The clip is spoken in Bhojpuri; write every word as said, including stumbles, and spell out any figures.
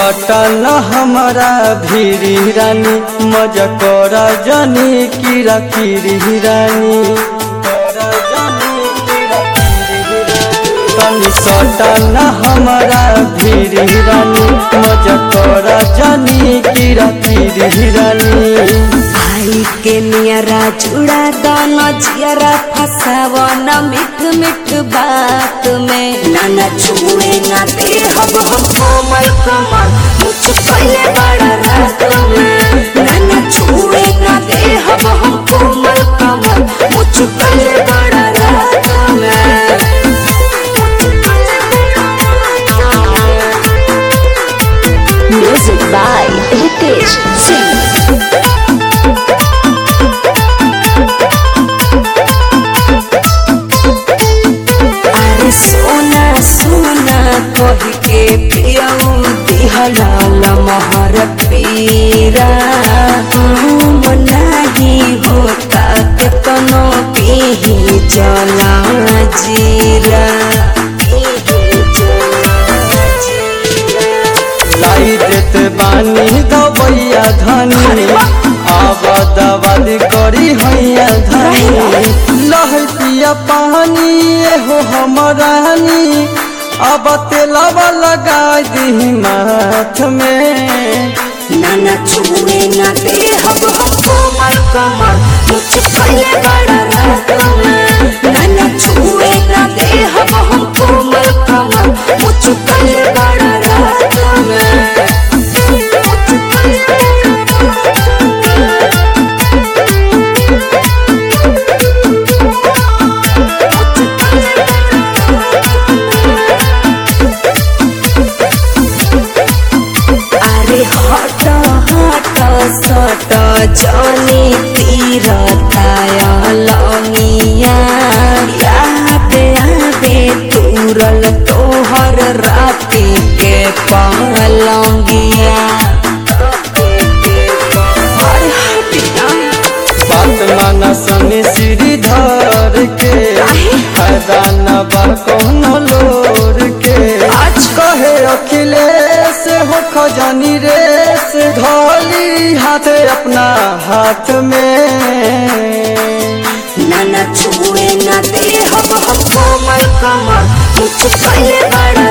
सटल हमारा भीरी रानी मजा कर जानी कीरा कीरी रानी तनी सटल हमारा भीरी रानी मजा कर जानी कीरा कीरी रानी आई के नियरा जुड़ा दाना जियरा फसावा न मिठ मिठ बात में नाना छुए ना दे हम हम कोमल कमल मुझ पहले बड़ा रात में नाना छुए ना दे हम हम कोमल कमल मुझ पहले बड़ा रात में। Music by Ritesh Singh. कही के पियाऊ दिहलाल महर पीरा नहीं होता केतनो पीही जला जीरा लाई देते बानी दबैया धनी अब दवादी करी हैया धनी लहतिया पानी हो हमरानी अब तेलावा लगा दी माथ में नाना छुए ना दे हम हम कोमल कमल मुझ पहले बड़ा रात में नाना छुए ना दे हम हम कोमल कमल मुझ पहले बड़ा रात में। सट जानी तीरताया लंगिया याद आवे तुरल तोहर राती के पलंगिया बात माना सनी श्रीधर के फायदा न बा कौनो लोर के आज कहे अखिलेश हो खजानी रेस धोली हाथ अपना हाथ में नाना छुए ना दे हम हम कोमल कमल मुझ पहले बड़ा